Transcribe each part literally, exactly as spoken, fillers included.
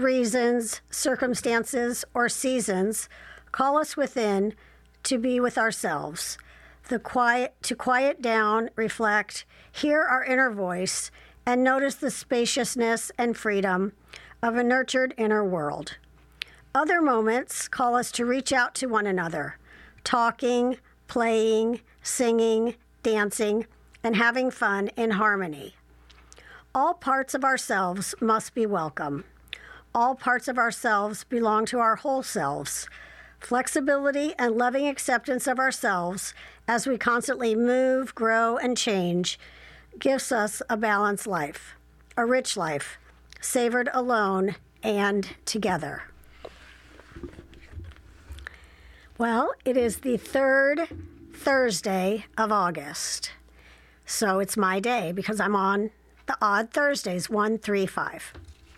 reasons, circumstances, or seasons call us within to be with ourselves, the quiet, to quiet down, reflect, hear our inner voice, and notice the spaciousness and freedom of a nurtured inner world. Other moments call us to reach out to one another, talking, playing, singing, dancing, and having fun in harmony. All parts of ourselves must be welcome. All parts of ourselves belong to our whole selves. Flexibility and loving acceptance of ourselves as we constantly move, grow, and change gives us a balanced life, a rich life, savored alone and together. Well, it is the third Thursday of August, so it's my day because I'm on the odd Thursdays, one, three, five.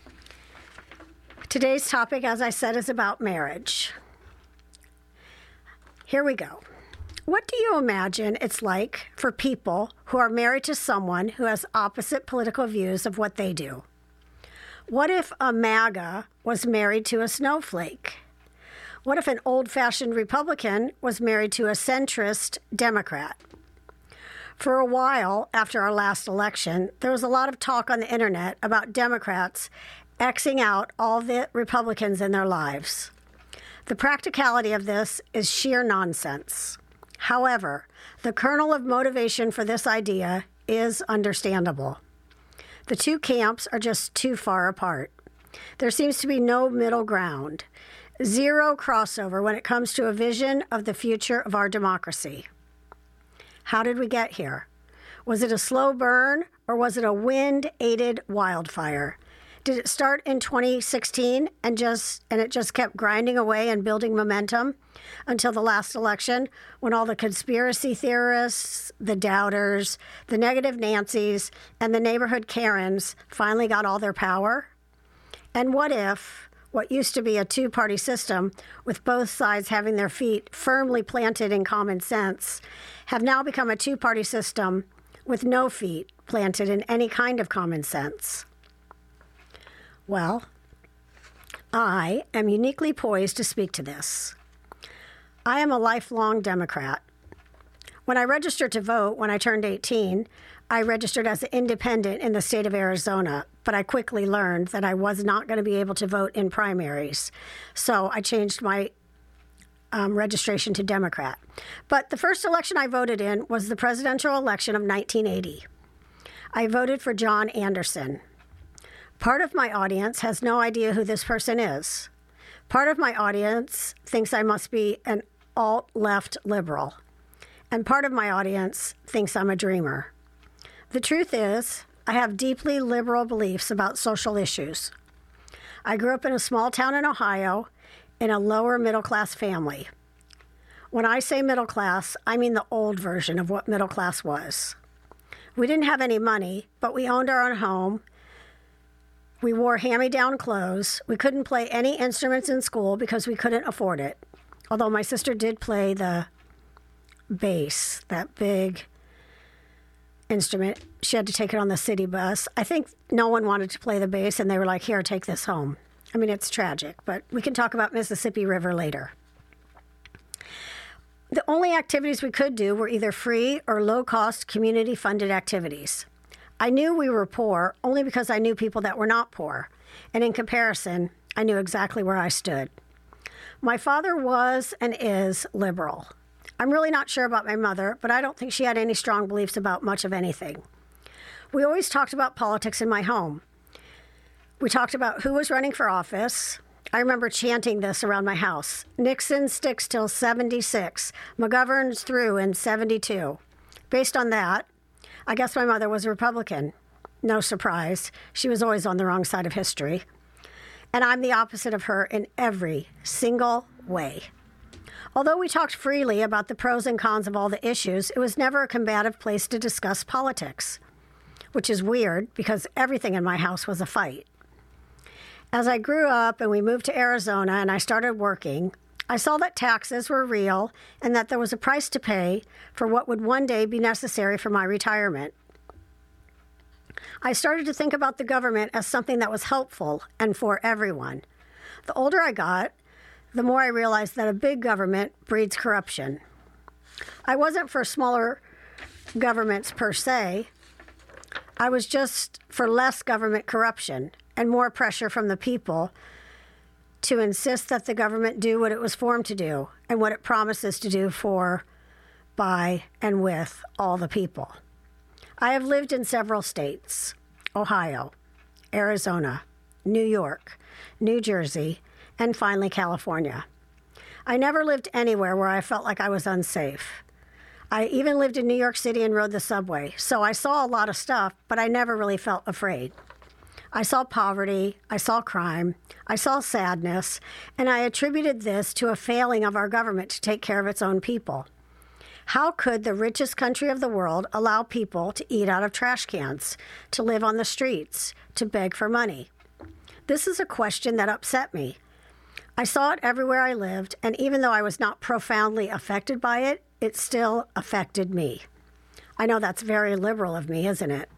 Today's topic, as I said, is about marriage. Here we go. What do you imagine it's like for people who are married to someone who has opposite political views of what they do? What if a MAGA was married to a snowflake? What if an old-fashioned Republican was married to a centrist Democrat? For a while after our last election, there was a lot of talk on the internet about Democrats Xing out all the Republicans in their lives. The practicality of this is sheer nonsense. However, the kernel of motivation for this idea is understandable. The two camps are just too far apart. There seems to be no middle ground, zero crossover when it comes to a vision of the future of our democracy. How did we get here? Was it a slow burn or was it a wind-aided wildfire? Did it start in twenty sixteen and just and it just kept grinding away and building momentum until the last election when all the conspiracy theorists, the doubters, the negative Nancys, and the neighborhood Karens finally got all their power? And what if what used to be a two-party system with both sides having their feet firmly planted in common sense have now become a two-party system with no feet planted in any kind of common sense? Well, I am uniquely poised to speak to this. I am a lifelong Democrat. When I registered to vote when I turned eighteen, I registered as an independent in the state of Arizona, but I quickly learned that I was not going to be able to vote in primaries. So I changed my um, registration to Democrat. But the first election I voted in was the presidential election of nineteen eighty. I voted for John Anderson. Part of my audience has no idea who this person is. Part of my audience thinks I must be an alt-left liberal. And part of my audience thinks I'm a dreamer. The truth is, I have deeply liberal beliefs about social issues. I grew up in a small town in Ohio in a lower middle-class family. When I say middle class, I mean the old version of what middle class was. We didn't have any money, but we owned our own home. We wore hand-me-down clothes. We couldn't play any instruments in school because we couldn't afford it. Although my sister did play the bass, that big instrument. She had to take it on the city bus. I think no one wanted to play the bass, and they were like, here, take this home. I mean, it's tragic, but we can talk about Mississippi River later. The only activities we could do were either free or low-cost community-funded activities. I knew we were poor only because I knew people that were not poor, and in comparison, I knew exactly where I stood. My father was and is liberal. I'm really not sure about my mother, but I don't think she had any strong beliefs about much of anything. We always talked about politics in my home. We talked about who was running for office. I remember chanting this around my house. Nixon sticks till seventy-six. McGovern's through in seventy-two. Based on that, I guess my mother was a Republican. No surprise. She was always on the wrong side of history. And I'm the opposite of her in every single way. Although we talked freely about the pros and cons of all the issues, it was never a combative place to discuss politics, which is weird because everything in my house was a fight. As I grew up and we moved to Arizona and I started working, I saw that taxes were real and that there was a price to pay for what would one day be necessary for my retirement. I started to think about the government as something that was helpful and for everyone. The older I got, the more I realized that a big government breeds corruption. I wasn't for smaller governments per se. I was just for less government corruption and more pressure from the people to insist that the government do what it was formed to do and what it promises to do for, by, and with all the people. I have lived in several states: Ohio, Arizona, New York, New Jersey, and finally California. I never lived anywhere where I felt like I was unsafe. I even lived in New York City and rode the subway, so I saw a lot of stuff, but I never really felt afraid. I saw poverty, I saw crime, I saw sadness, and I attributed this to a failing of our government to take care of its own people. How could the richest country of the world allow people to eat out of trash cans, to live on the streets, to beg for money? This is a question that upset me. I saw it everywhere I lived, and even though I was not profoundly affected by it, it still affected me. I know that's very liberal of me, isn't it?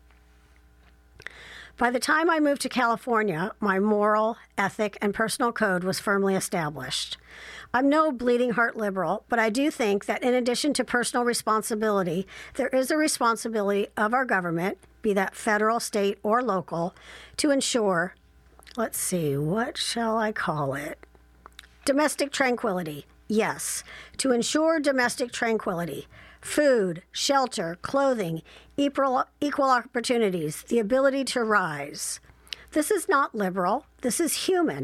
By the time I moved to California, my moral, ethic, and personal code was firmly established. I'm no bleeding heart liberal, but I do think that in addition to personal responsibility, there is a responsibility of our government, be that federal, state, or local, to ensure, let's see, what shall I call it? Domestic tranquility. Yes, to ensure domestic tranquility. Food, shelter, clothing, equal, equal opportunities, the ability to rise. This is not liberal. This is human.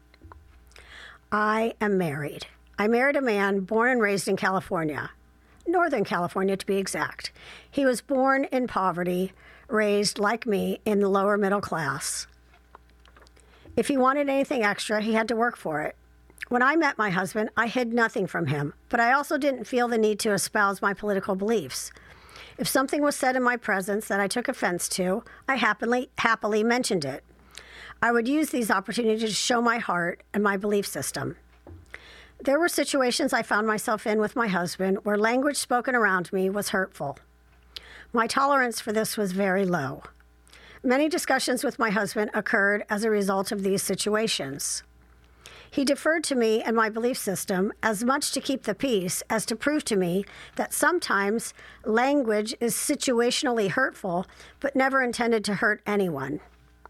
I am married. I married a man born and raised in California, Northern California to be exact. He was born in poverty, raised like me in the lower middle class. If he wanted anything extra, he had to work for it. When I met my husband, I hid nothing from him, but I also didn't feel the need to espouse my political beliefs. If something was said in my presence that I took offense to, I happily, happily mentioned it. I would use these opportunities to show my heart and my belief system. There were situations I found myself in with my husband where language spoken around me was hurtful. My tolerance for this was very low. Many discussions with my husband occurred as a result of these situations. He deferred to me and my belief system as much to keep the peace as to prove to me that sometimes language is situationally hurtful, but never intended to hurt anyone.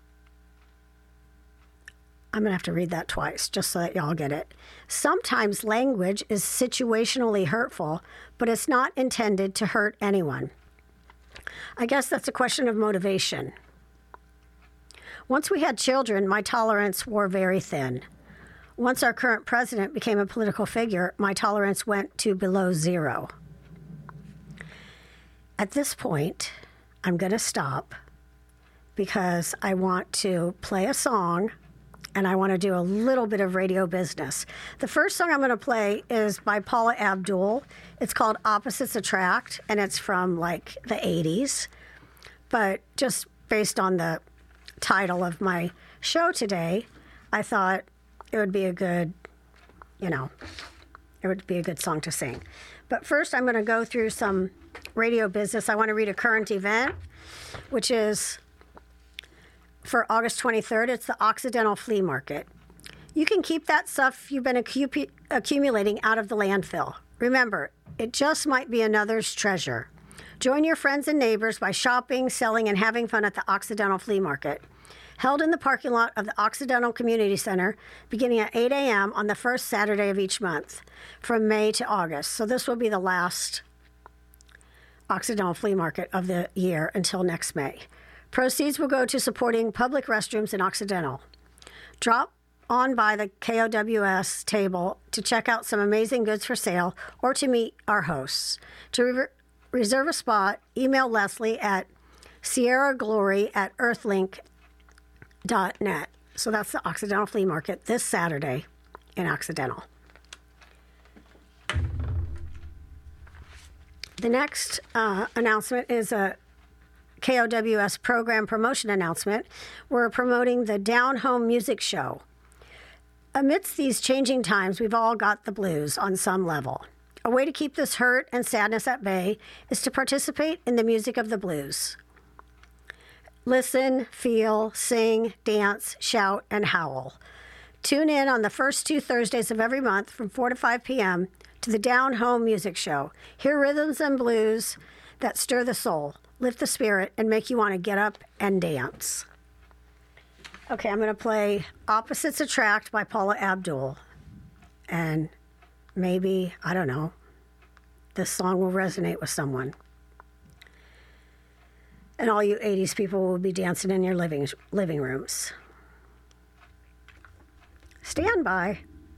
I'm going to have to read that twice just so that y'all get it. Sometimes language is situationally hurtful, but it's not intended to hurt anyone. I guess that's a question of motivation. Once we had children, my tolerance wore very thin. Once our current president became a political figure, my tolerance went to below zero. At this point, I'm going to stop because I want to play a song and I want to do a little bit of radio business. The first song I'm going to play is by Paula Abdul. It's called Opposites Attract, and it's from like the eighties. But just based on the title of my show today, I thought it would be a good, you know, it would be a good song to sing. But first, I'm going to go through some radio business. I want to read a current event, which is for August twenty-third. It's the Occidental Flea Market. You can keep that stuff you've been acu- accumulating out of the landfill. Remember, it just might be another's treasure. Join your friends and neighbors by shopping, selling, and having fun at the Occidental Flea Market. Held in the parking lot of the Occidental Community Center, beginning at eight a.m. on the first Saturday of each month, from May to August. So this will be the last Occidental Flea Market of the year until next May. Proceeds will go to supporting public restrooms in Occidental. Drop on by the K O W S table to check out some amazing goods for sale or to meet our hosts. To re- reserve a spot, email Leslie at sierraglory at earthlink dot net. So that's the Occidental Flea Market this Saturday in Occidental. The next uh, announcement is a K O W S program promotion announcement. We're promoting the Down Home Music Show. Amidst these changing times, we've all got the blues on some level. A way to keep this hurt and sadness at bay is to participate in the music of the blues. Listen, feel, sing, dance, shout, and howl. Tune in on the first two Thursdays of every month from four to five p.m. to the Down Home Music Show. Hear rhythms and blues that stir the soul, lift the spirit, and make you want to get up and dance. Okay, I'm going to play Opposites Attract by Paula Abdul. And maybe, I don't know, this song will resonate with someone. And all you eighties people will be dancing in your living living rooms. Stand by.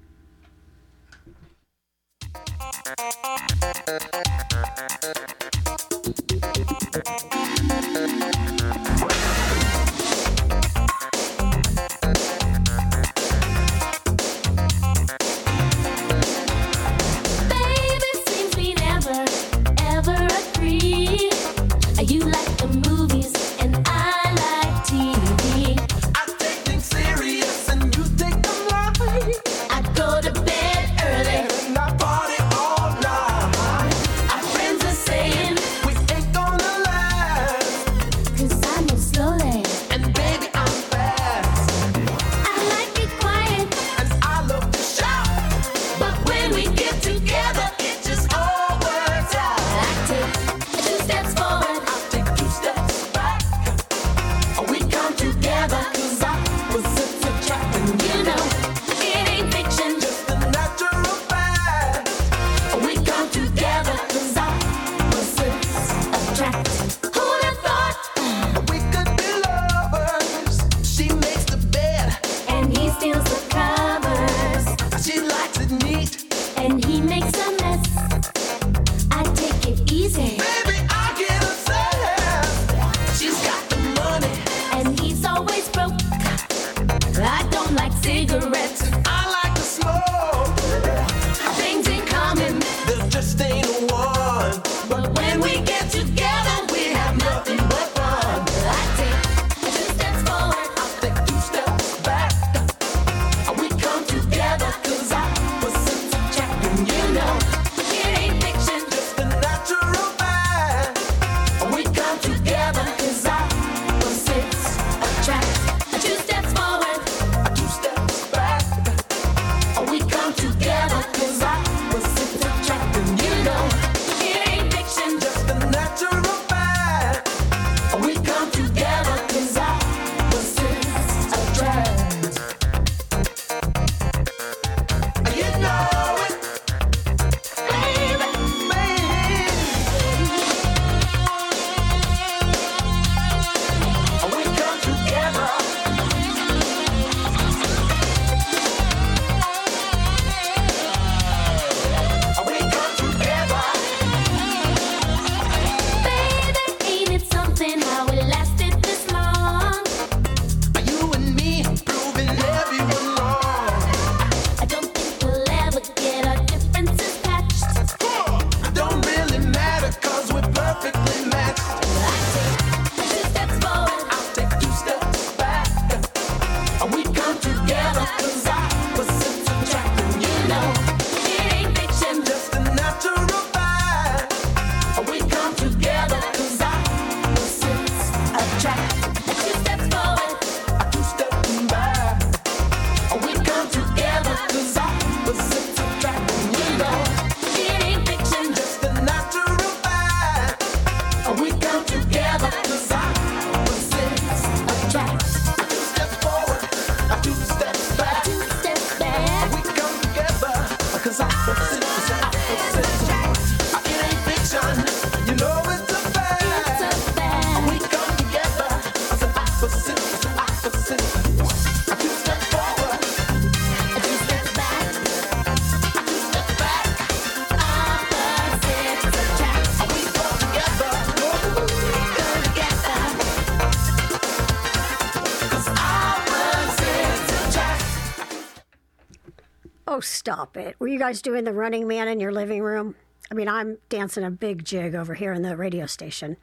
Oh, stop it. Were you guys doing the Running Man in your living room? I mean, I'm dancing a big jig over here in the radio station,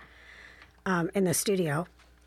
um, in the studio.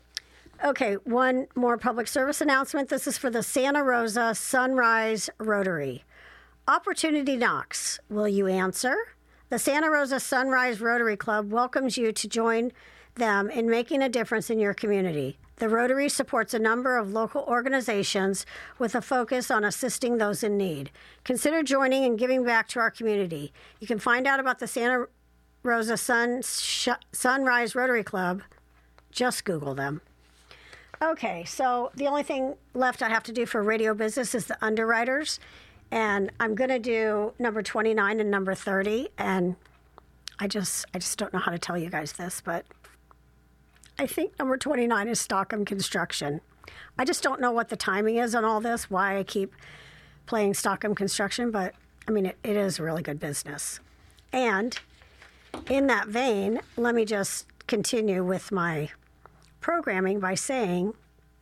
Okay, one more public service announcement. This is for the Santa Rosa Sunrise Rotary. Opportunity knocks. Will you answer? The Santa Rosa Sunrise Rotary Club welcomes you to join them in making a difference in your community. The Rotary supports a number of local organizations with a focus on assisting those in need. Consider joining and giving back to our community. You can find out about the Santa Rosa Sun, Sh- Sunrise Rotary Club. Just Google them. Okay, so the only thing left I have to do for radio business is the underwriters. And I'm going to do number twenty-nine and number thirty. And I just, I just don't know how to tell you guys this, but I think number twenty-nine is Stockham Construction. I just don't know what the timing is on all this, why I keep playing Stockham Construction, but I mean, it, it is really good business. And in that vein, let me just continue with my programming by saying,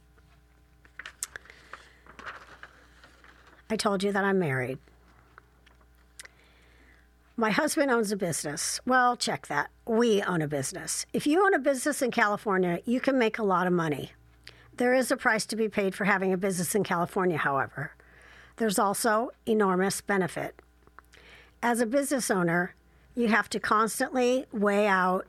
I told you that I'm married. My husband owns a business. Well, check that. We own a business. If you own a business in California, you can make a lot of money. There is a price to be paid for having a business in California, however. There's also enormous benefit. As a business owner, you have to constantly weigh out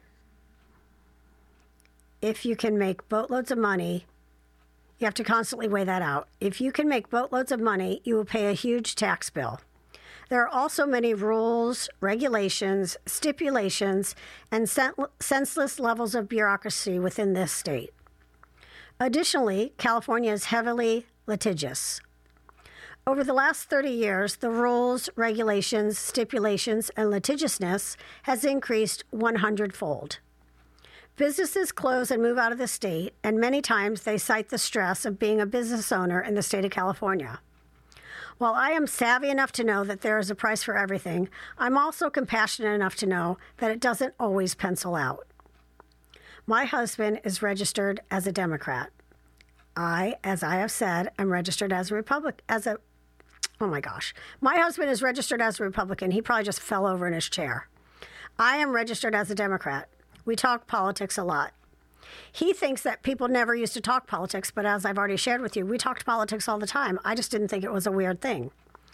if you can make boatloads of money. You have to constantly weigh that out. If you can make boatloads of money, you will pay a huge tax bill. There are also many rules, regulations, stipulations, and senseless levels of bureaucracy within this state. Additionally, California is heavily litigious. Over the last thirty years, the rules, regulations, stipulations, and litigiousness has increased one hundred fold. Businesses close and move out of the state, and many times they cite the stress of being a business owner in the state of California. While I am savvy enough to know that there is a price for everything, I'm also compassionate enough to know that it doesn't always pencil out. My husband is registered as a Democrat. I, as I have said, am registered as a Republican, as a, oh my gosh. My husband is registered as a Republican. He probably just fell over in his chair. I am registered as a Democrat. We talk politics a lot. He thinks that people never used to talk politics, but as I've already shared with you, we talked politics all the time. I just didn't think it was a weird thing.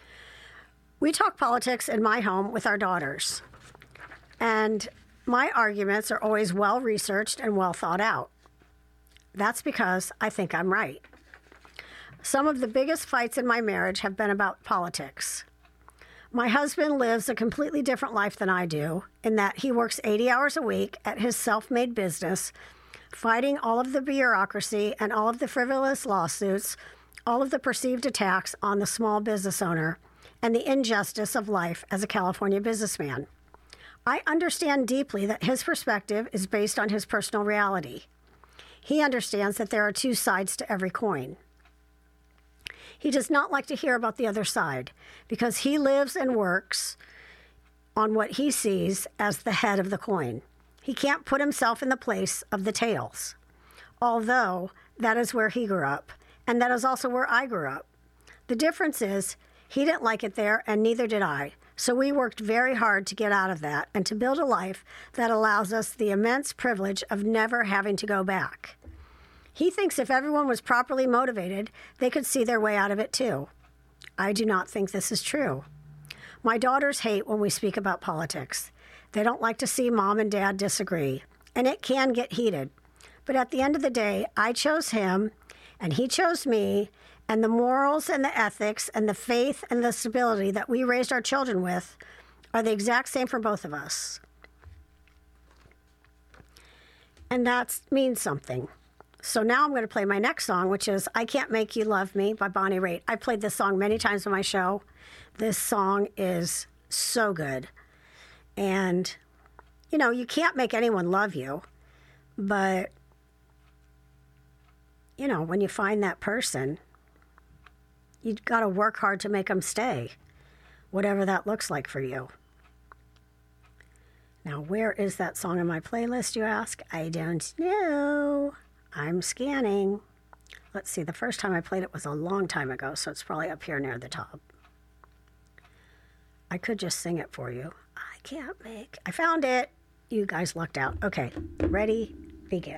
We talk politics in my home with our daughters, and my arguments are always well-researched and well thought out. That's because I think I'm right. Some of the biggest fights in my marriage have been about politics. My husband lives a completely different life than I do, in that he works eighty hours a week at his self-made business, fighting all of the bureaucracy and all of the frivolous lawsuits, all of the perceived attacks on the small business owner, and the injustice of life as a California businessman. I understand deeply that his perspective is based on his personal reality. He understands that there are two sides to every coin. He does not like to hear about the other side because he lives and works on what he sees as the head of the coin. He can't put himself in the place of the tails, although that is where he grew up, and that is also where I grew up. The difference is he didn't like it there, and neither did I. So we worked very hard to get out of that and to build a life that allows us the immense privilege of never having to go back. He thinks if everyone was properly motivated, they could see their way out of it too. I do not think this is true. My daughters hate when we speak about politics. They don't like to see mom and dad disagree, and it can get heated. But at the end of the day, I chose him, and he chose me, and the morals and the ethics and the faith and the stability that we raised our children with are the exact same for both of us. And that means something. So now I'm going to play my next song, which is I Can't Make You Love Me by Bonnie Raitt. I've played this song many times on my show. This song is so good. And, you know, you can't make anyone love you, but, you know, when you find that person, you've got to work hard to make them stay, whatever that looks like for you. Now, where is that song in my playlist, you ask? I don't know. I'm scanning. Let's see, the first time I played it was a long time ago, so it's probably up here near the top. I could just sing it for you. I can't make... I found it. You guys lucked out. Okay, ready, begin.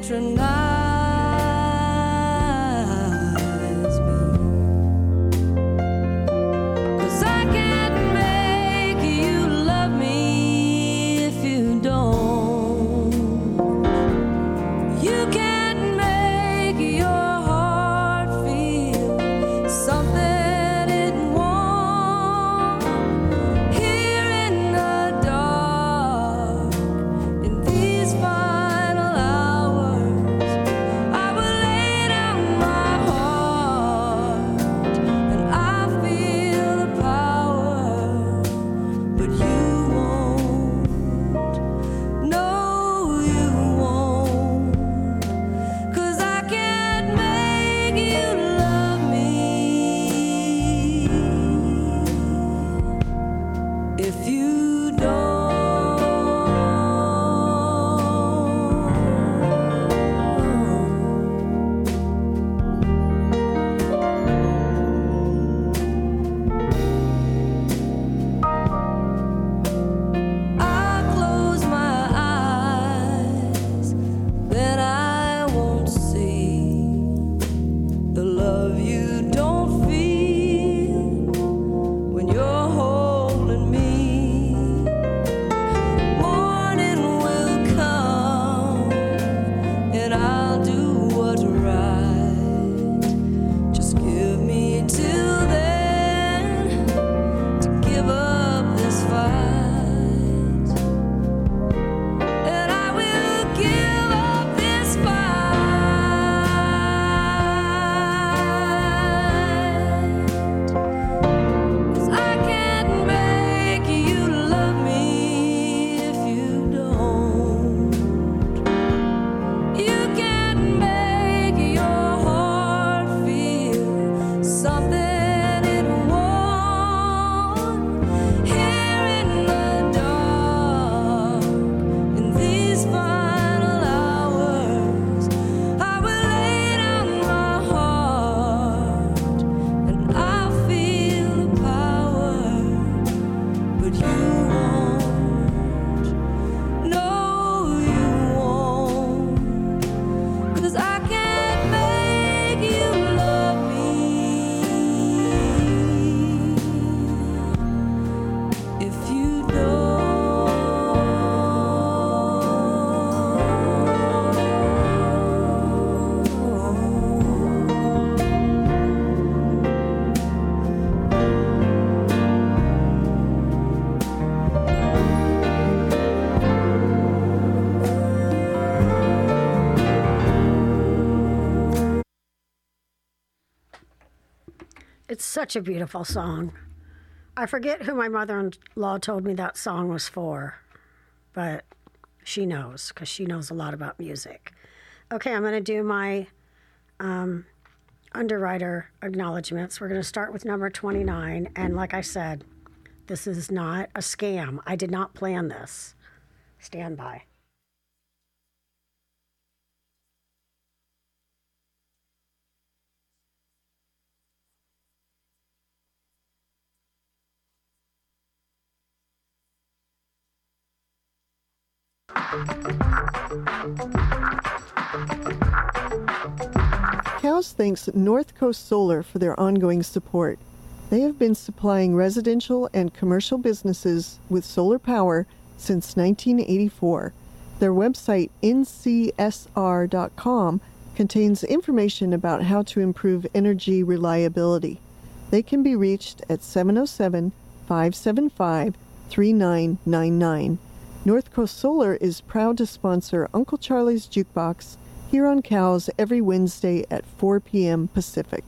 It's such a beautiful song. I forget who my mother-in-law told me that song was for, but she knows because she knows a lot about music. Okay, I'm going to do my um, underwriter acknowledgments. We're going to start with number twenty-nine. And like I said, this is not a scam. I did not plan this. Stand by. Cows thanks North Coast Solar for their ongoing support. They have been supplying residential and commercial businesses with solar power since nineteen eighty-four. Their website, N C S R dot com, contains information about how to improve energy reliability. They can be reached at seven oh seven, five seven five, three nine nine nine. North Coast Solar is proud to sponsor Uncle Charlie's Jukebox here on Cows every Wednesday at four p.m. Pacific.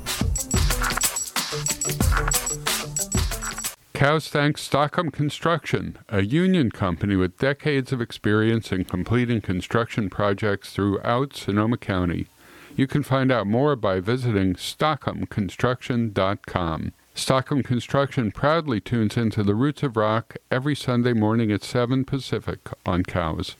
Cows thanks Stockham Construction, a union company with decades of experience in completing construction projects throughout Sonoma County. You can find out more by visiting stockham construction dot com. Stockham Construction proudly tunes into the Roots of Rock every Sunday morning at seven Pacific on Cows.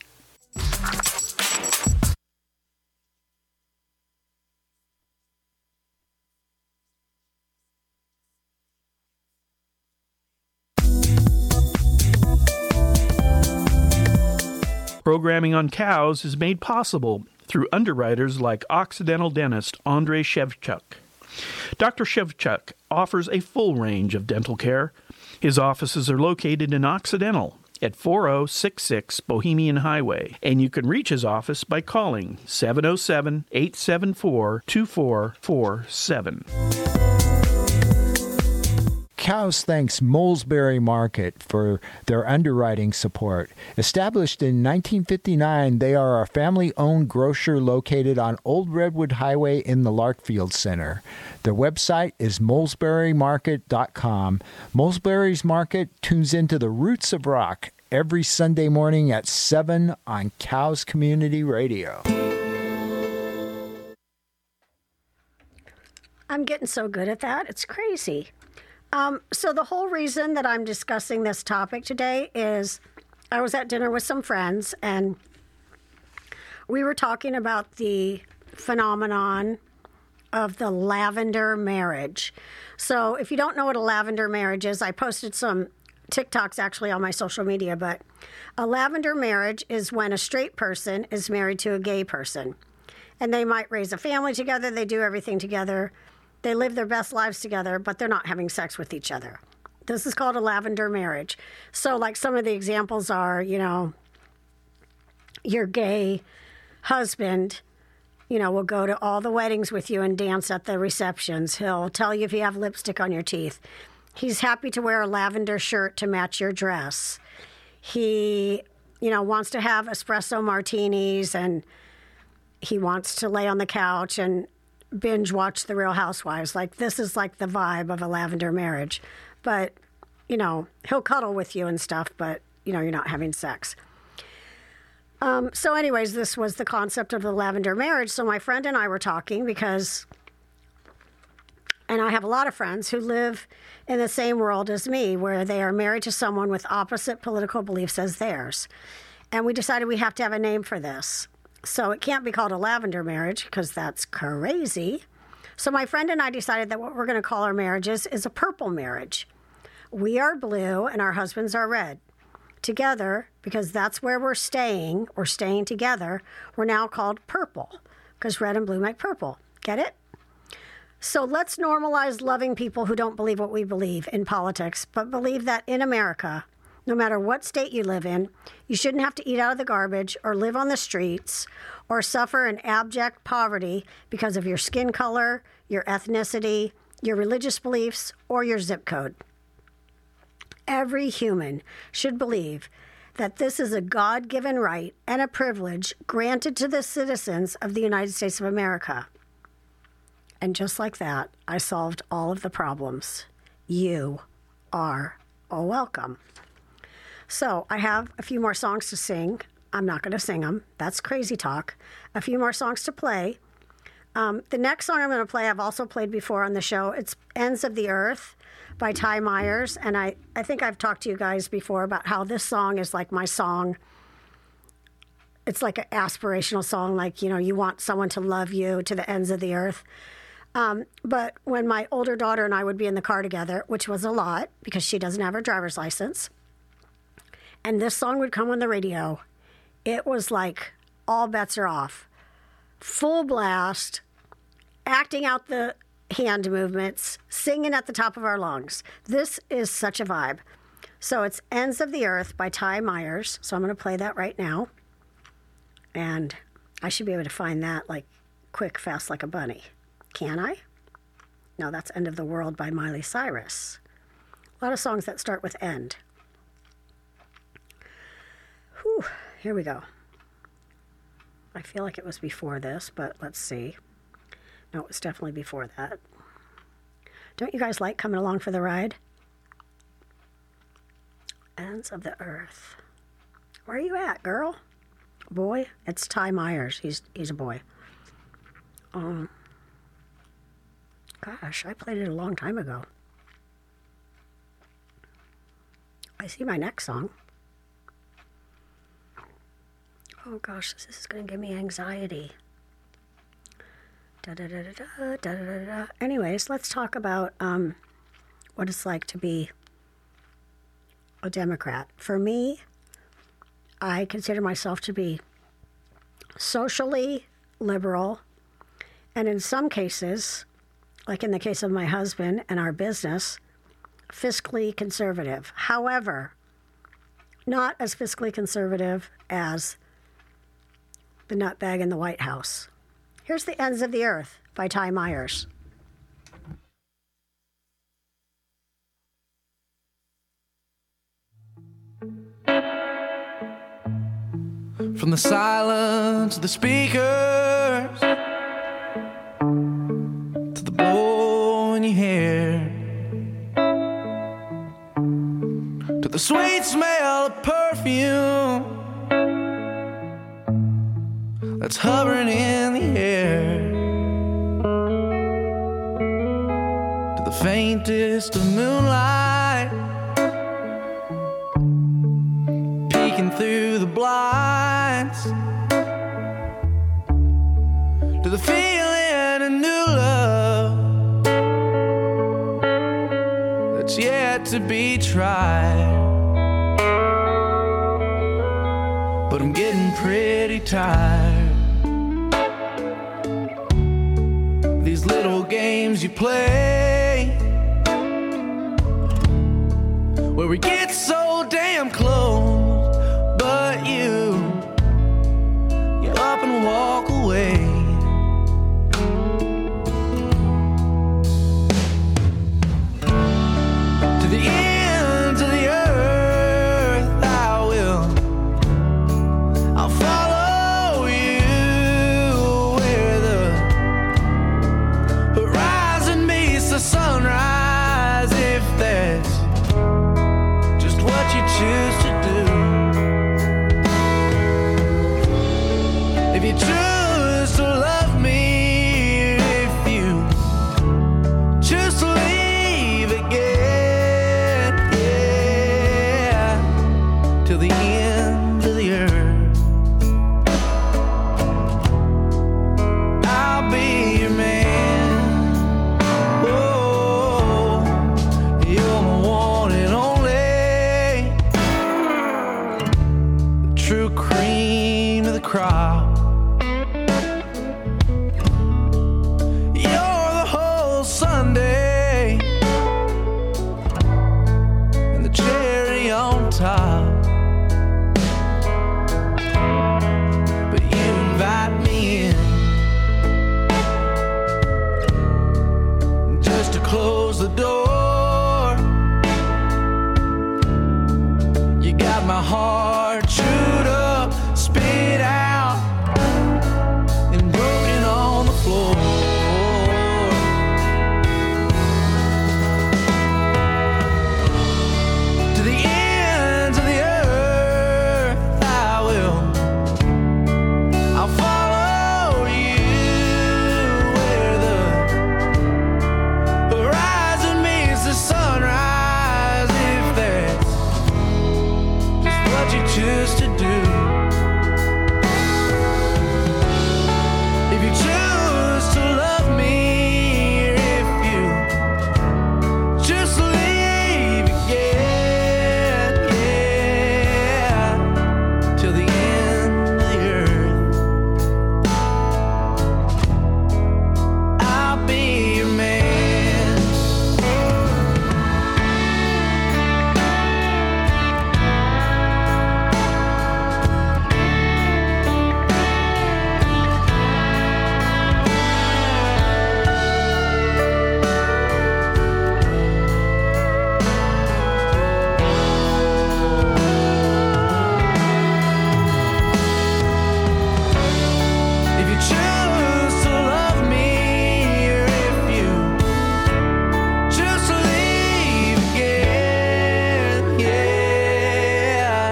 Programming on Cows is made possible through underwriters like Occidental dentist Andrei Shevchuk. Doctor Shevchuk offers a full range of dental care. His offices are located in Occidental at forty sixty-six Bohemian Highway, and you can reach his office by calling seven oh seven, eight seven four, two four four seven. Cows thanks Molesbury Market for their underwriting support. Established in nineteen fifty-nine, they are a family-owned grocer located on Old Redwood Highway in the Larkfield Center. Their website is molesbury market dot com. Molesbury's Market tunes into the roots of rock every Sunday morning at seven on Cows Community Radio. I'm getting so good at that. It's crazy. Um, so the whole reason that I'm discussing this topic today is I was at dinner with some friends, and we were talking about the phenomenon of the lavender marriage. So if you don't know what a lavender marriage is, I posted some TikToks actually on my social media, but a lavender marriage is when a straight person is married to a gay person. And they might raise a family together, they do everything together. They live their best lives together, but they're not having sex with each other. This is called a lavender marriage. So, like, some of the examples are, you know, your gay husband, you know, will go to all the weddings with you and dance at the receptions. He'll tell you if you have lipstick on your teeth. He's happy to wear a lavender shirt to match your dress. He, you know, wants to have espresso martinis, and he wants to lay on the couch and binge watch The Real Housewives. Like, this is like the vibe of a lavender marriage. But, you know, he'll cuddle with you and stuff, but, you know, you're not having sex. Um, so anyways, this was the concept of the lavender marriage. So my friend and I were talking because, and I have a lot of friends who live in the same world as me, where they are married to someone with opposite political beliefs as theirs. And we decided we have to have a name for this. So it can't be called a lavender marriage because that's crazy. So my friend and I decided that what we're going to call our marriages is a purple marriage. We are blue and our husbands are red. Together, because that's where we're staying, or staying together, we're now called purple because red and blue make purple. Get it? So let's normalize loving people who don't believe what we believe in politics, but believe that in America, no matter what state you live in, you shouldn't have to eat out of the garbage or live on the streets or suffer in abject poverty because of your skin color, your ethnicity, your religious beliefs, or your zip code. Every human should believe that this is a God-given right and a privilege granted to the citizens of the United States of America. And just like that, I solved all of the problems. You are all welcome. So I have a few more songs to sing. I'm not going to sing them. That's crazy talk. A few more songs to play. Um, the next song I'm going to play, I've also played before on the show. It's Ends of the Earth by Ty Myers. And I, I think I've talked to you guys before about how this song is like my song. It's like an aspirational song, like, you know, you want someone to love you to the ends of the earth. Um, but when my older daughter and I would be in the car together, which was a lot because she doesn't have her driver's license, and this song would come on the radio, it was like all bets are off. Full blast, acting out the hand movements, singing at the top of our lungs. This is such a vibe. So it's Ends of the Earth by Ty Myers. So I'm going to play that right now. And I should be able to find that like quick, fast like a bunny. Can I? No, that's End of the World by Miley Cyrus. A lot of songs that start with end. Whew, here we go. I feel like it was before this, but let's see. No, it was definitely before that. Don't you guys like coming along for the ride? Ends of the Earth. Where are you at, girl? Boy? It's Ty Myers. He's he's a boy. Um. Gosh, I played it a long time ago. I see my next song. Oh gosh, this is going to give me anxiety. Da, da, da, da, da, da, da, da. Anyways, let's talk about um, what it's like to be a Democrat. For me, I consider myself to be socially liberal, and in some cases, like in the case of my husband and our business, fiscally conservative. However, not as fiscally conservative as the nutbag in the White House. Here's The Ends of the Earth by Ty Myers. From the silence of the speakers to the blow in your hair, to the sweet smell of perfume that's hovering in the air, to the faintest of moonlight peeking through the blinds, to the feeling of new love that's yet to be tried. But I'm getting pretty tired. These little games you play, where we get so damn close, but you, you up and walk away. To the ends of the earth I will, I'll follow you where the horizon meets the sunrise, if that's just what you choose to do. If you choose to love me, if you choose to leave again, yeah, till the end of the earth, I'll be your man. Oh, you're my one and only, the true cream of the crop. You're the whole sundae and the cherry on top. But you invite me in just to close the door. You got my heart chewed up, spit out, and broken on the floor. To the ends of the earth I will, I'll follow you where the horizon meets the sunrise, if that's just what you choose to do. If you choose to love me, if you just leave again, yeah, till the end of the earth, I'll be your man. If you choose to love me, or if you choose to leave again, yeah,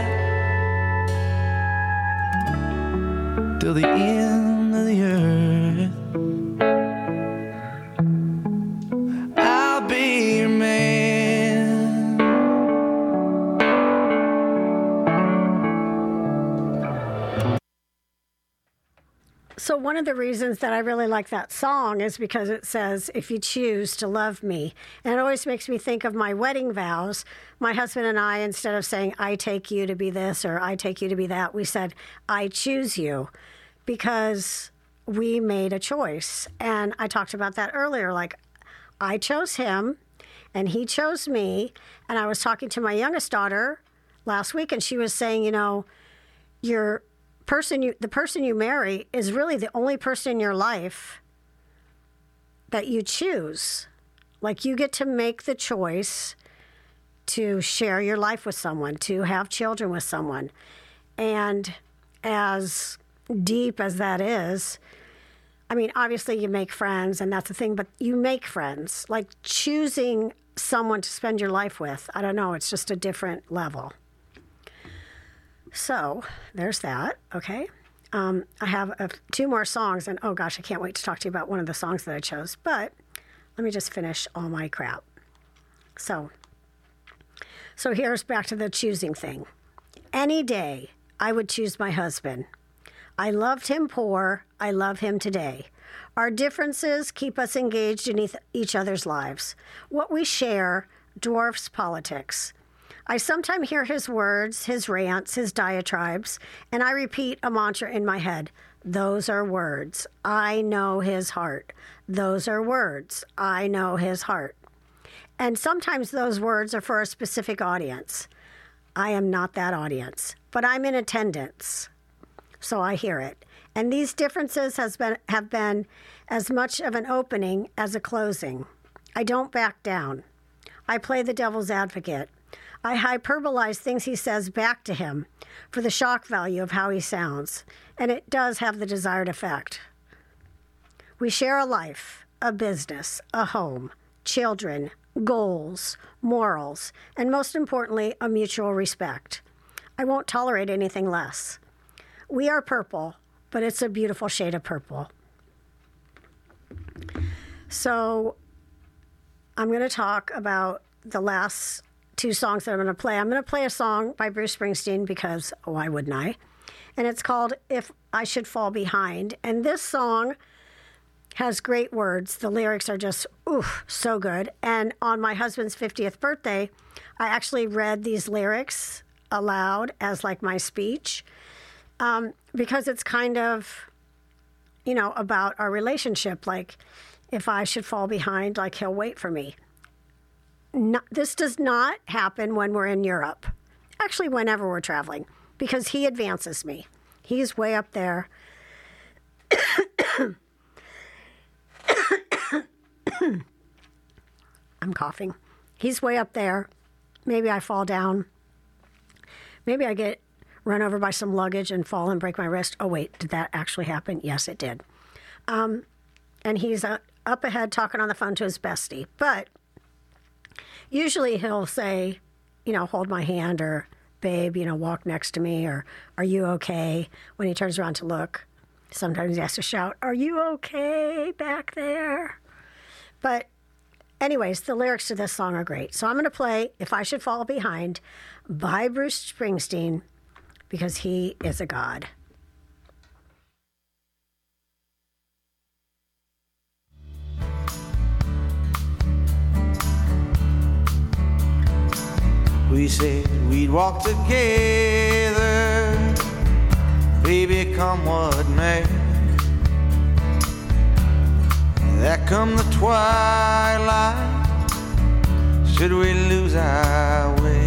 till the end of the earth, I'll be your man. So one of the reasons that I really like that song is because it says, if you choose to love me. And it always makes me think of my wedding vows. My husband and I, instead of saying, I take you to be this or I take you to be that, we said, I choose you. Because we made a choice. And I talked about that earlier. Like, I chose him, and he chose me. And I was talking to my youngest daughter last week, and she was saying, you know, your person, you, the person you marry is really the only person in your life that you choose. Like, you get to make the choice to share your life with someone, to have children with someone. And as deep as that is, I mean, obviously you make friends, and that's the thing, but you make friends. Like, choosing someone to spend your life with, I don't know, it's just a different level. So there's that, okay? Um, I have uh, two more songs, and oh gosh, I can't wait to talk to you about one of the songs that I chose, but let me just finish all my crap. So, so here's back to the choosing thing. Any day, I would choose my husband. I loved him poor. I love him today. Our differences keep us engaged in each other's lives. What we share dwarfs politics. I sometimes hear his words, his rants, his diatribes, and I repeat a mantra in my head. Those are words. I know his heart. Those are words. I know his heart. And sometimes those words are for a specific audience. I am not that audience, but I'm in attendance, so I hear it. And these differences has been, have been as much of an opening as a closing. I don't back down. I play the devil's advocate. I hyperbolize things he says back to him for the shock value of how he sounds, and it does have the desired effect. We share a life, a business, a home, children, goals, morals, and most importantly, a mutual respect. I won't tolerate anything less. We are purple, but it's a beautiful shade of purple. So I'm going to talk about the last two songs that I'm going to play. I'm going to play a song by Bruce Springsteen because why wouldn't I? And it's called If I Should Fall Behind. And this song has great words. The lyrics are just, oof, so good. And on my husband's fiftieth birthday, I actually read these lyrics aloud as like my speech um, because it's kind of, you know, about our relationship. Like, if I should fall behind, like, he'll wait for me. No, this does not happen when we're in Europe. Actually, whenever we're traveling, because he advances me. He's way up there. I'm coughing. He's way up there. Maybe I fall down. Maybe I get run over by some luggage and fall and break my wrist. Oh, wait, did that actually happen? Yes, it did. Um, and he's uh, up ahead talking on the phone to his bestie. But usually he'll say, you know, hold my hand, or babe, you know, walk next to me, or are you okay? When he turns around to look, sometimes he has to shout, are you okay back there? But anyways, the lyrics to this song are great. So I'm going to play If I Should Fall Behind by Bruce Springsteen because he is a god. We said we'd walk together, baby, come what may. That come the twilight, should we lose our way?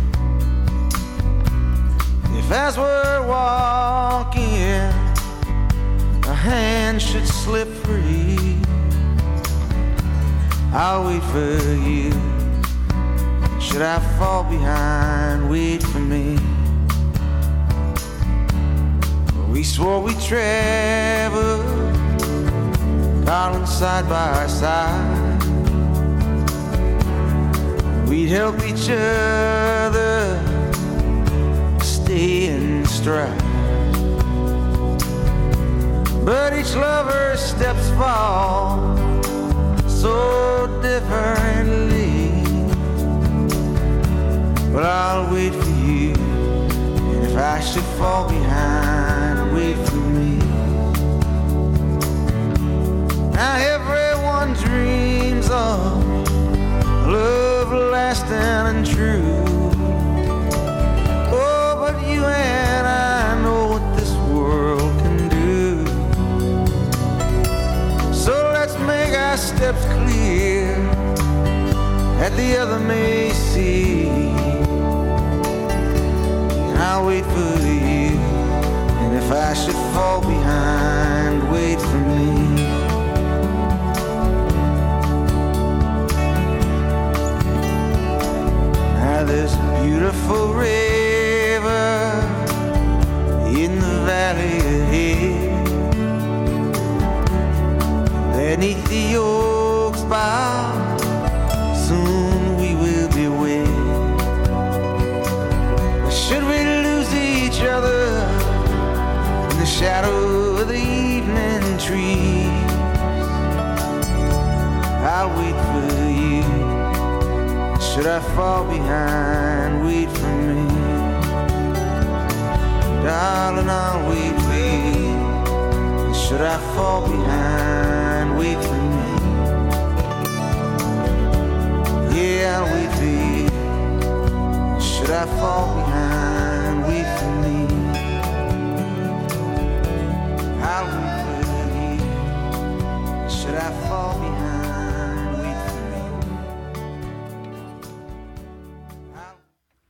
If as we're walking, a hand should slip free, I'll wait for you. Should I fall behind, wait for me. We swore we'd travel, darling, side by side. We'd help each other stay in stride. But each lover's steps fall so differently. But I'll wait for you, and if I should fall behind, wait for me. Now everyone dreams of love lasting and true. Oh, but you and I know what this world can do. If I should fall behind, wait for me. Now there's a beautiful river in the valley ahead. Beneath the oaks bough, soon we will be wed. Should we lose each other in the shadow of the evening trees, I'll wait for you. Should I fall behind, wait for me. Darling, I'll wait for you. Should I fall behind, wait for me. Yeah, I'll wait for you. Should I fall behind, wait for me. I'll wait for you. Should I fall behind, wait for me. I'll,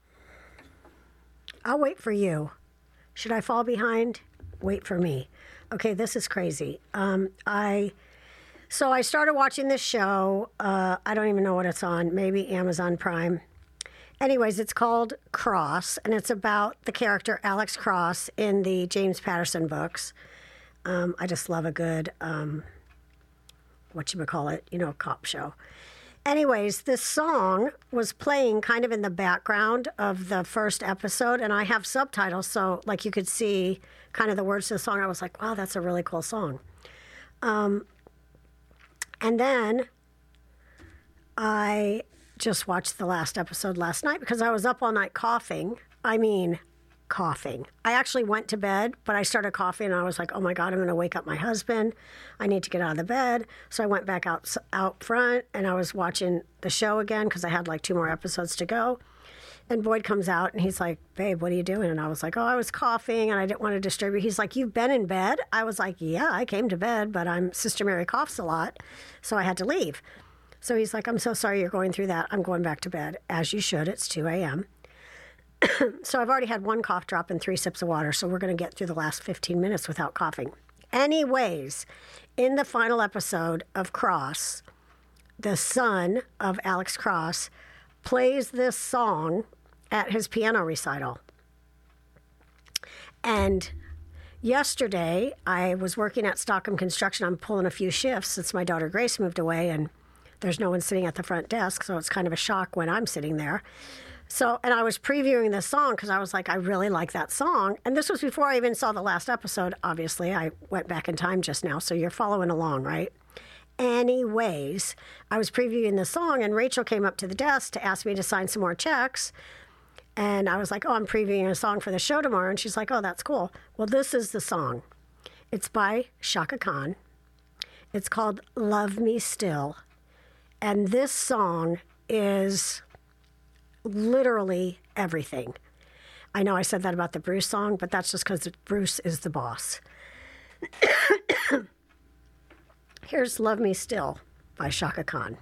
I'll wait for you. Should I fall behind? Wait for me. Okay, this is crazy. Um, I so I started watching this show. Uh, I don't even know what it's on. Maybe Amazon Prime. Anyways, it's called Cross, and it's about the character Alex Cross in the James Patterson books. Um, I just love a good um, whatchamacallit, you know, cop show. Anyways, this song was playing kind of in the background of the first episode, and I have subtitles, so like you could see kind of the words to the song. I was like, wow, that's a really cool song. Um, and then I just watched the last episode last night because I was up all night coughing. I mean, coughing. I actually went to bed, but I started coughing, and I was like, oh my God, I'm going to wake up my husband. I need to get out of the bed. So I went back out out front, and I was watching the show again because I had like two more episodes to go. And Boyd comes out, and he's like, babe, what are you doing? And I was like, oh, I was coughing, and I didn't want to disturb you. He's like, you've been in bed? I was like, yeah, I came to bed, but I'm Sister Mary coughs a lot, so I had to leave. So he's like, I'm so sorry you're going through that. I'm going back to bed, as you should. It's two a.m. So I've already had one cough drop and three sips of water, so we're going to get through the last fifteen minutes without coughing. Anyways, in the final episode of Cross, the son of Alex Cross plays this song at his piano recital. And yesterday, I was working at Stockham Construction. I'm pulling a few shifts since my daughter Grace moved away, and there's no one sitting at the front desk, so it's kind of a shock when I'm sitting there. So, and I was previewing this song because I was like, I really like that song. And this was before I even saw the last episode. Obviously, I went back in time just now, so you're following along, right? Anyways, I was previewing the song, and Rachel came up to the desk to ask me to sign some more checks. And I was like, oh, I'm previewing a song for the show tomorrow. And she's like, oh, that's cool. Well, this is the song. It's by Chaka Khan. It's called Love Me Still. And this song is literally everything. I know I said that about the Bruce song, but that's just because Bruce is the boss. Here's Love Me Still by Chaka Khan.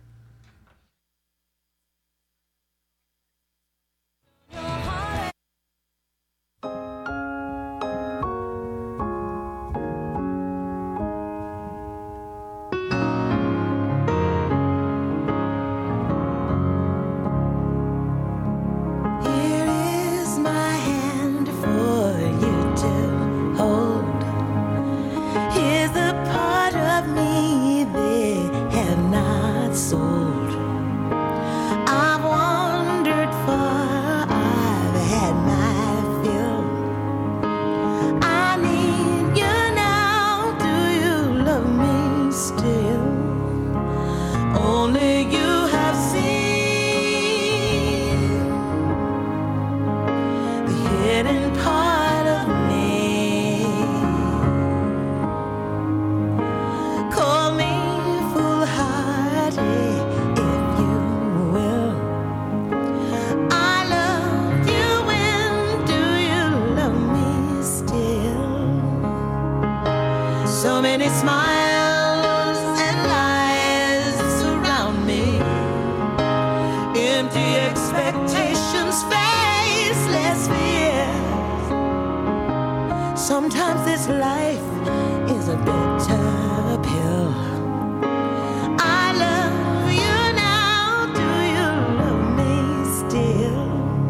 Sometimes this life is a bitter pill. I love you now, do you love me still?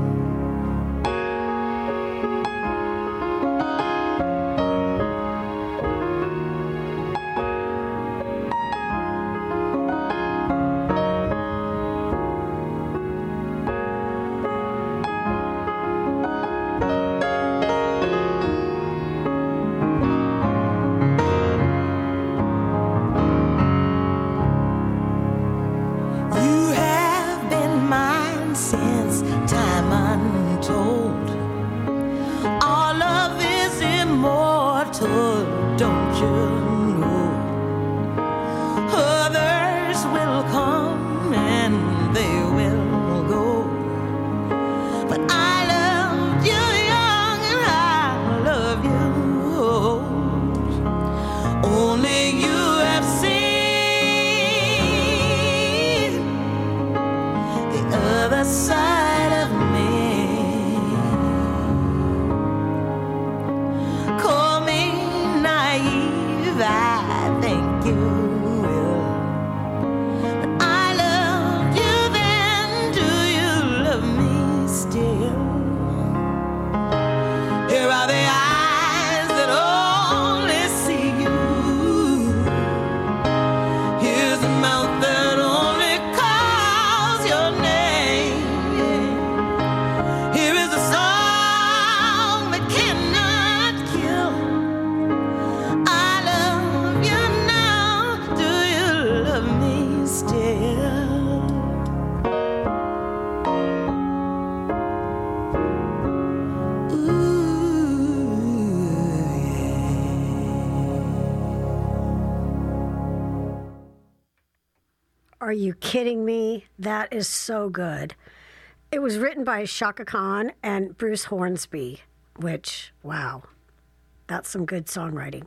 Are you kidding me? That is so good. It was written by Shaka Khan and Bruce Hornsby, which, wow, that's some good songwriting.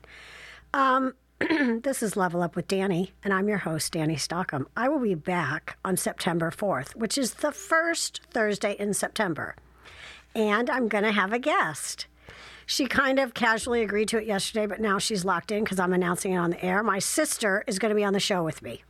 Um, this is Level Up with Danny, and I'm your host, Danny Stockham. I will be back on September fourth, which is the first Thursday in September. And I'm going to have a guest. She kind of casually agreed to it yesterday, but now she's locked in because I'm announcing it on the air. My sister is going to be on the show with me.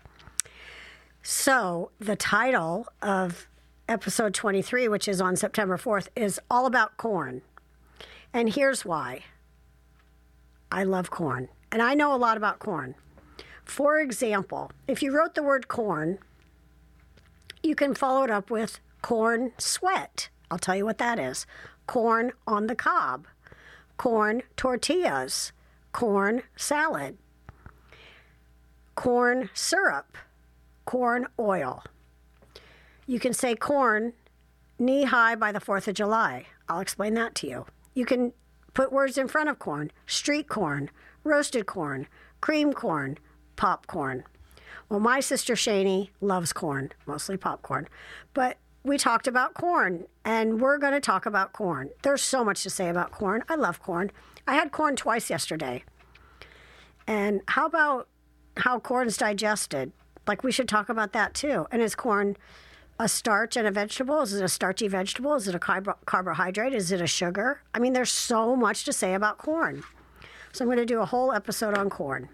So the title of episode twenty-three, which is on September fourth, is all about corn. And here's why. I love corn. And I know a lot about corn. For example, if you wrote the word corn, you can follow it up with corn sweat. I'll tell you what that is. Corn on the cob. Corn tortillas. Corn salad. Corn syrup. Corn oil. You can say corn knee-high by the fourth of July. I'll explain that to you. You can put words in front of corn. Street corn, roasted corn, cream corn, popcorn. Well, my sister Shani loves corn, mostly popcorn. But we talked about corn, and we're going to talk about corn. There's so much to say about corn. I love corn. I had corn twice yesterday. And how about how corn's digested? Like, we should talk about that, too. And is corn a starch and a vegetable? Is it a starchy vegetable? Is it a carb- carbohydrate? Is it a sugar? I mean, there's so much to say about corn. So I'm going to do a whole episode on corn.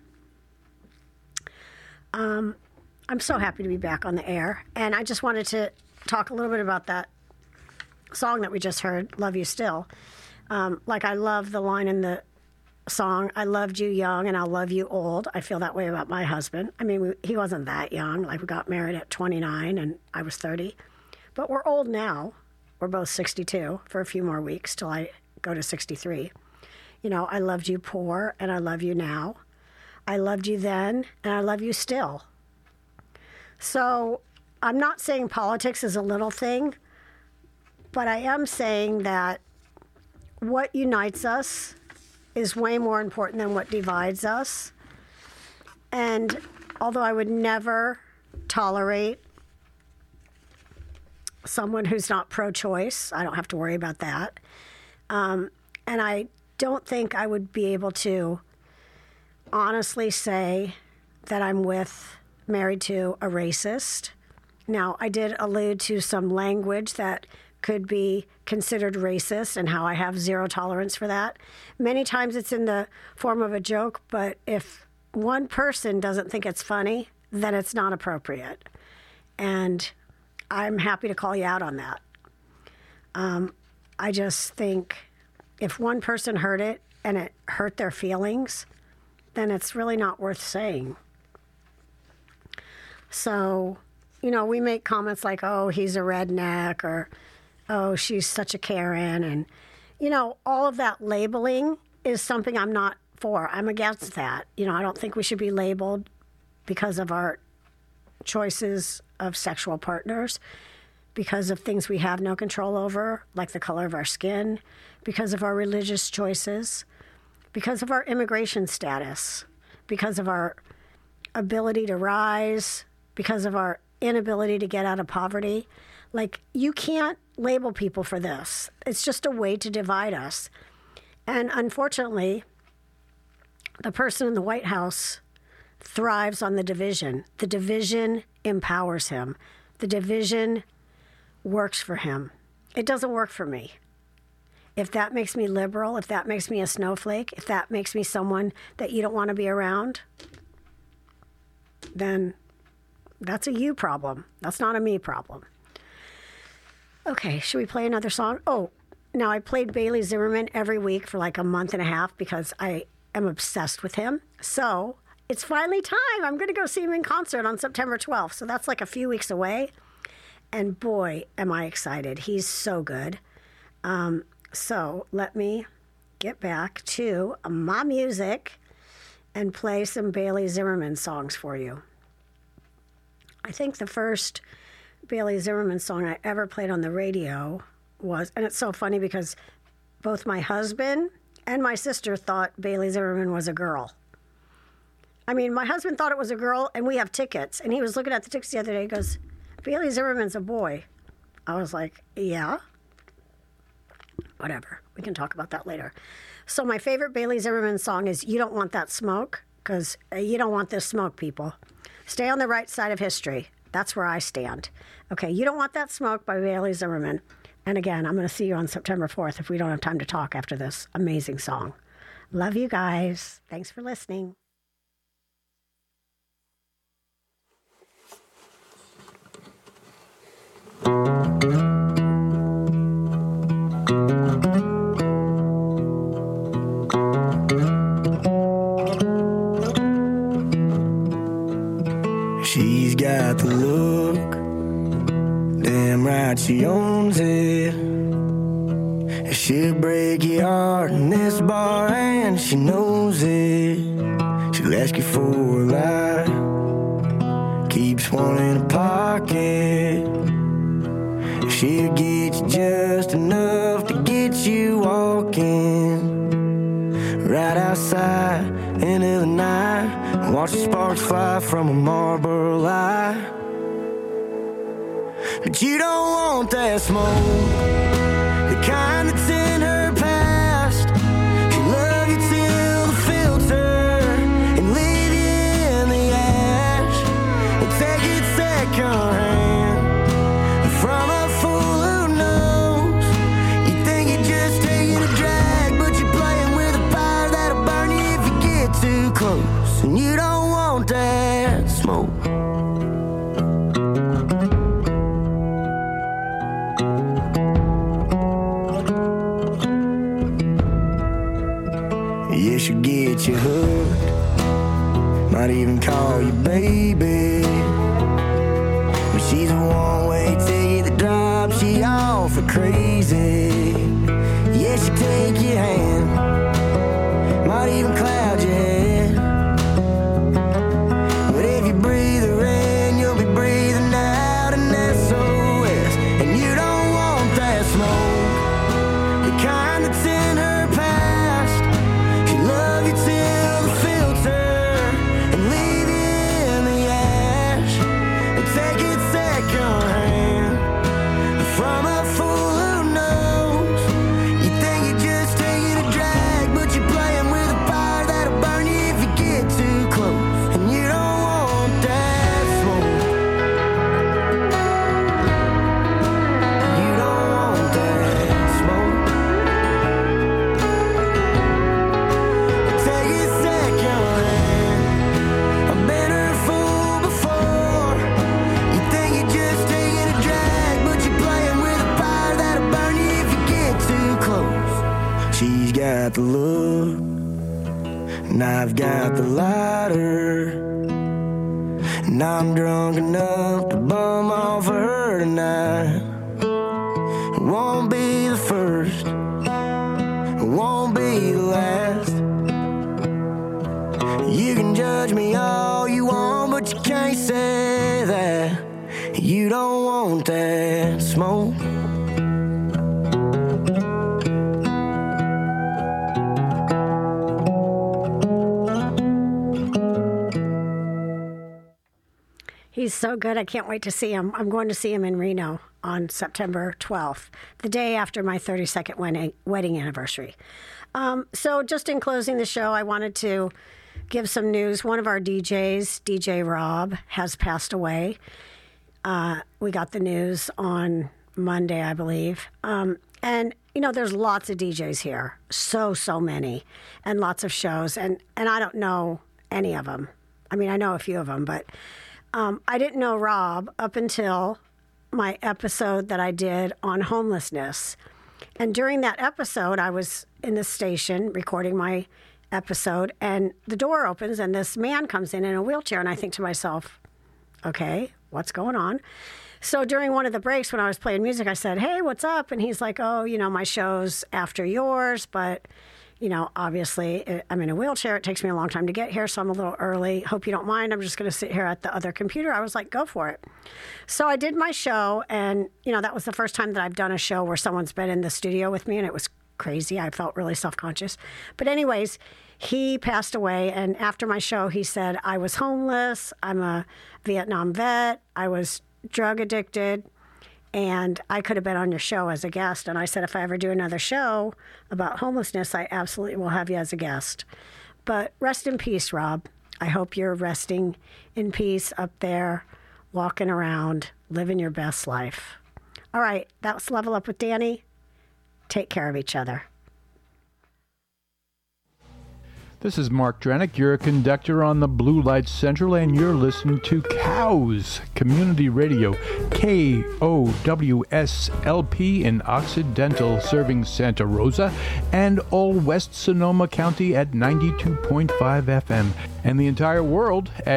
Um, I'm so happy to be back on the air. And I just wanted to talk a little bit about that song that we just heard, Love You Still. Um, like, I love the line in the song, I loved you young and I'll love you old. I feel that way about my husband. I mean, we, he wasn't that young. Like, we got married at twenty-nine and I was thirty. But we're old now. We're both sixty-two for a few more weeks till I go to sixty-three. You know, I loved you poor and I love you now. I loved you then and I love you still. So I'm not saying politics is a little thing, but I am saying that what unites us is way more important than what divides us. And although I would never tolerate someone who's not pro-choice, I don't have to worry about that. Um, and I don't think I would be able to honestly say that I'm with, married to a racist. Now, I did allude to some language that could be considered racist and how I have zero tolerance for that. Many times it's in the form of a joke, but if one person doesn't think it's funny, then it's not appropriate. And I'm happy to call you out on that. Um, I just think if one person heard it and it hurt their feelings, then it's really not worth saying. So, you know, we make comments like, oh, he's a redneck, or, oh, she's such a Karen. And, you know, all of that labeling is something I'm not for. I'm against that. You know, I don't think we should be labeled because of our choices of sexual partners, because of things we have no control over, like the color of our skin, because of our religious choices, because of our immigration status, because of our ability to rise, because of our inability to get out of poverty. Like, you can't label people for this. It's just a way to divide us. And unfortunately, the person in the White House thrives on the division. The division empowers him. The division works for him. It doesn't work for me. If that makes me liberal, if that makes me a snowflake, if that makes me someone that you don't want to be around, then that's a you problem. That's not a me problem. Okay, should we play another song? Oh, now I played Bailey Zimmerman every week for like a month and a half because I am obsessed with him. So it's finally time. I'm going to go see him in concert on September twelfth. So that's like a few weeks away. And boy, am I excited. He's so good. Um, so let me get back to my music and play some Bailey Zimmerman songs for you. I think the first Bailey Zimmerman song I ever played on the radio was, and it's so funny because both my husband and my sister thought Bailey Zimmerman was a girl. I mean, my husband thought it was a girl, and we have tickets. And he was looking at the tickets the other day. He goes, Bailey Zimmerman's a boy. I was like, yeah. Whatever. We can talk about that later. So my favorite Bailey Zimmerman song is You Don't Want That Smoke, because you don't want this smoke, people. Stay on the right side of history. That's where I stand. Okay, You Don't Want That Smoke by Bailey Zimmerman. And again, I'm going to see you on September fourth if we don't have time to talk after this amazing song. Love you guys. Thanks for listening. She's got the look, damn right she owns it. She'll break your heart in this bar and she knows it. She'll ask you for a lie, keeps one in her pocket. She'll get you just enough to get you walking right outside into the night. Watch the sparks fly from a Marlboro light. But you don't want that smoke, the kind that's in her past. She'll love you till the filter and leave you in the ash. And take it second hand from a fool who knows. You think you're just taking a drag, but you're playing with a fire that'll burn you if you get too close. And you don't want that smoke. Yeah, she'll get you hooked, might even call you baby. But she's a one-way ticket that drives you off for crazy. Yeah, she'll take your hand, might even cloud your head. But if you breathe her in, you'll be breathing out an S O S. And you don't want that smoke, the kind that's in her past. She'll love you till the filter and leave you in the ash. And take it second hand from a fool who knows. You think you're just taking a drag, but you're playing with a fire that'll burn book, and I've got the lighter, and I'm drunk enough to bum off of her tonight. It won't be the first, it won't be the last. You can judge me all you want, but you can't say that you don't want that smoke. He's so good. I can't wait to see him. I'm going to see him in Reno on September twelfth, the day after my thirty-second wedding, wedding anniversary. Um, so just in closing the show, I wanted to give some news. One of our D Js, D J Rob, has passed away. Uh, we got the news on Monday, I believe. Um, and, you know, there's lots of D Js here. So, so many. And lots of shows. And, and I don't know any of them. I mean, I know a few of them, but um, I didn't know Rob up until my episode that I did on homelessness. And during that episode, I was in the station recording my episode, and the door opens, and this man comes in in a wheelchair, and I think to myself, okay, what's going on? So during one of the breaks when I was playing music, I said, hey, what's up? And he's like, oh, you know, my show's after yours, but, you know, obviously I'm in a wheelchair. It takes me a long time to get here, so I'm a little early. Hope you don't mind. I'm just going to sit here at the other computer. I was like, go for it. So I did my show, and, you know, that was the first time that I've done a show where someone's been in the studio with me, and it was crazy. I felt really self-conscious. But anyways, he passed away, and after my show, he said, I was homeless, I'm a Vietnam vet, I was drug addicted, and I could have been on your show as a guest. And I said, if I ever do another show about homelessness, I absolutely will have you as a guest. But rest in peace, Rob. I hope you're resting in peace up there, walking around, living your best life. All right, that was Level Up with Danny. Take care of each other. This is Mark Drenick. You're a conductor on the Blue Light Central, and you're listening to Cows Community Radio, K O W S L P in Occidental, serving Santa Rosa and all West Sonoma County at ninety-two point five F M, and the entire world at